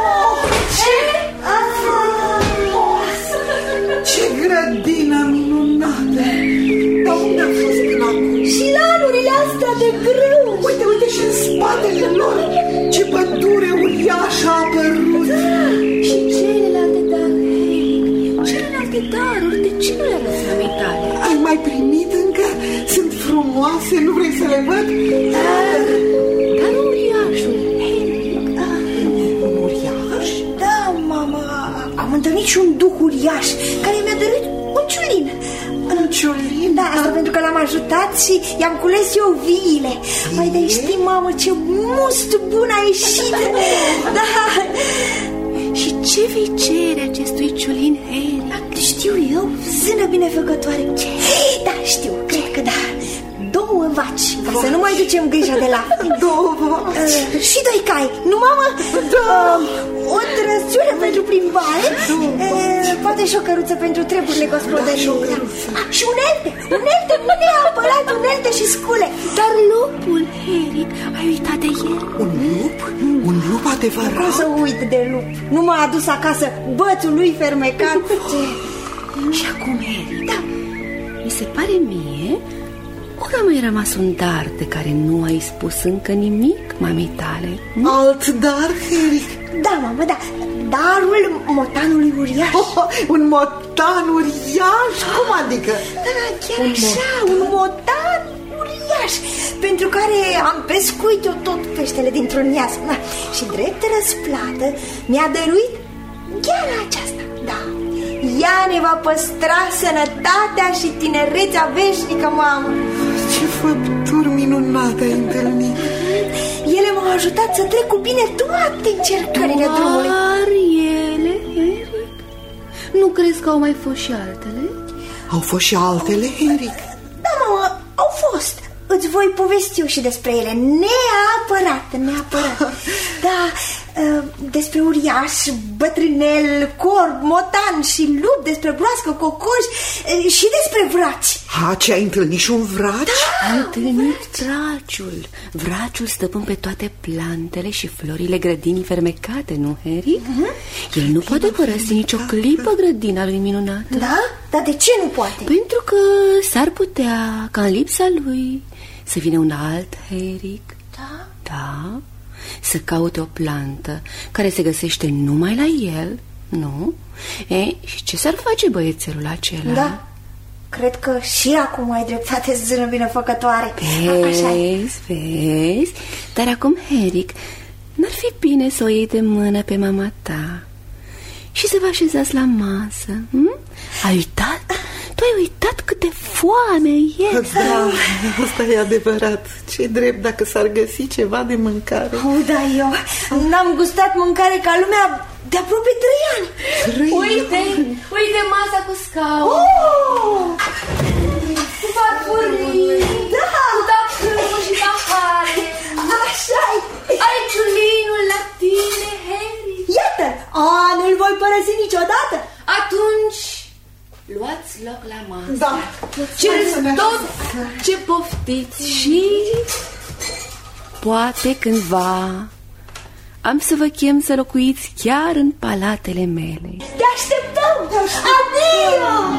Ce grădină minunată. Dar unde a fost până acum? Și lanurile astea de grâu. Uite și în spatele lor. Ce pădure uriașă a apărut. Și celelalte daruri, de ce nu le arăți la metale? Ai mai primit încă? Sunt frumoase, nu vrei să le văd? Dar uriașul, un uriaș? Da, mama, am întâlnit și un duh uriaș care mi-a dăruit un ciulin. Un ciulin? Da, asta pentru că l-am ajutat și i-am cules eu viile. Mai de știi, mamă, ce must bun a ieșit. Da. Și ce vei cere acestui ciulin, Henrik? Știu eu, zână binefăcătoare. Ce? Da, știu, cred că da. 2 vaci, ca să nu mai ducem grija de la 2 vaci. Și 2 cai, nu, mamă? Da. O trăsciune pentru plimbare. Poate și o căruță pentru treburile gospodăriei. Și unelte, bine apărat, unelte și scule. Dar lupul, Henrik, ai uitat de el? Un lup? Un lup adevărat? Cum să uit de lup? Nu m-a adus acasă bățul lui fermecat. Și acum, Henrik, da, mi se pare mie, ori a mai rămas un dar de care nu ai spus încă nimic mamei tale? Alt dar, Henrik? Da, mamă, da. Darul motanului uriaș. Un motan uriaș? Cum adică? Da, chiar așa, un motan uriaș, pentru care am pescuit eu tot peștele dintr-un ias. Și drept răsplată mi-a dăruit gheara aceasta. Da, ea ne va păstra sănătatea și tinerețea veșnică, mamă. Ce făpturi minunate ai întâlnit. Ele m-au ajutat să trec cu bine toate încercările drumului. Doar ele, Henrik? Nu crezi că au mai fost și altele? Au fost și altele, Henrik? Da, mamă, au fost. îți voi povesti eu și despre ele. Neapărat. Da, despre uriaș, bătrânel, corb, motan și lup, despre broască, cocoș și despre vraci. Ce, ai întâlnit și un vraci? Da, am întâlnit vraciul. Vraciul stăpân pe toate plantele și florile grădinii fermecate, nu, Harry? El nu poate părăsi nicio clipă grădina lui minunată. Da? Dar de ce nu poate? Pentru că s-ar putea ca în lipsa lui să vină un alt Heric. Da, să caute o plantă care se găsește numai la el, nu? Și ce s-ar face băiețelul acela? Da, cred că și acum ai dreptate, zână binefăcătoare. Vezi? Dar acum, Heric, n-ar fi bine să o iei de mână pe mama ta și să vă așezați la masă? Ai uitat? Tu ai uitat cât de foame e. Da, asta e adevărat. Ce drept dacă s-ar găsi ceva de mâncare. Da, eu n-am gustat mâncare ca lumea de aproape 3 ani. Uite masa cu scaun, cu farfurii, cu tacâmul și pahare. Așa-i. Ai ciulinul la tine, Harry. Iată, nu-l voi părăsi niciodată. Atunci luați loc la masă. Da. Cereți tot ce poftiți și poate cândva am să vă chem să locuiți chiar în palatele mele. Te așteptăm! Adio!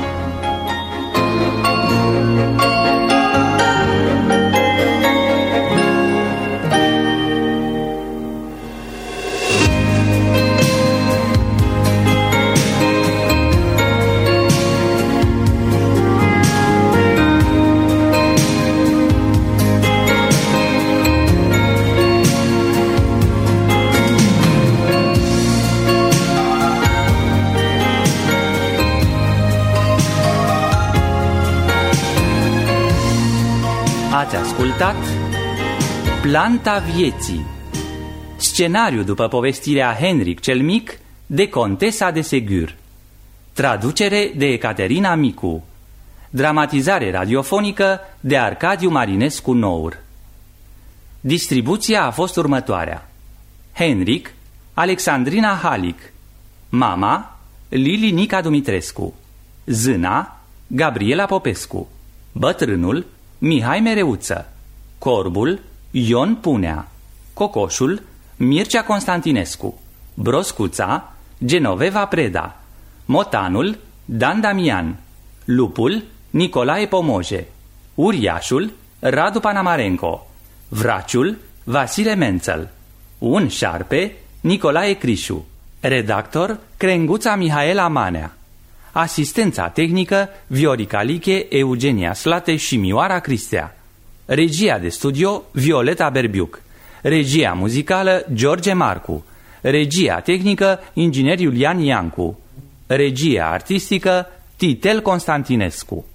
Ați ascultat Planta vieții, scenariu după povestirea Henric cel Mic de Contesa de Segur, traducere de Ecaterina Micu, dramatizare radiofonică de Arcadiu Marinescu Nour. Distribuția a fost următoarea: Henric, Alexandrina Halic, mama, Lili Nica Dumitrescu, zâna, Gabriela Popescu, bătrânul, Mihai Mereuță, corbul, Ion Punea, cocoșul, Mircea Constantinescu, broscuța, Genoveva Preda, motanul, Dan Damian, lupul, Nicolae Pomoje, uriașul, Radu Panamarenco, vraciul, Vasile Mențel, un șarpe, Nicolae Crișu, redactor, Crenguța Mihaela Manea, asistența tehnică, Viorica Liche, Eugenia Slate și Mioara Cristea, regia de studio, Violeta Berbiuc, regia muzicală, George Marcu, regia tehnică, inginer Iulian Iancu, regia artistică, Titel Constantinescu.